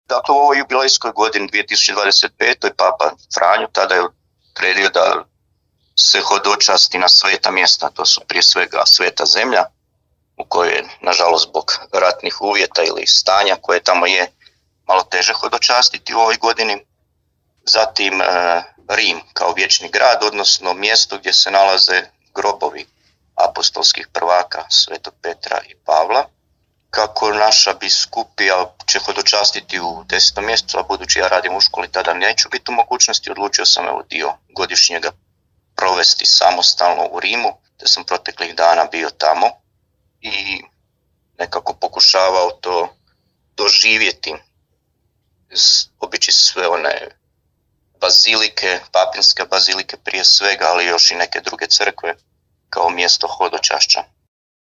Dakle, u ovoj jubilejskoj godini 2025. Papa Franjo tada je odredio da se hodočasti na sveta mjesta, to su prije svega Sveta zemlja, u kojoj je, nažalost, zbog ratnih uvjeta ili stanja koje tamo je, malo teže hodočastiti u ovoj godini. Zatim Rim kao vječni grad, odnosno mjesto gdje se nalaze grobovi apostolskih prvaka Svetog Petra i Pavla. Kako naša biskupija će hodočastiti u 10. mjesecu, a budući ja radim u školi, tada neću biti u mogućnosti, odlučio sam dio godišnjega provesti samostalno u Rimu, te sam proteklih dana bio tamo i nekako pokušavao to doživjeti, obići sve one bazilike, papinske bazilike prije svega, ali još i neke druge crkve kao mjesto hodočašća.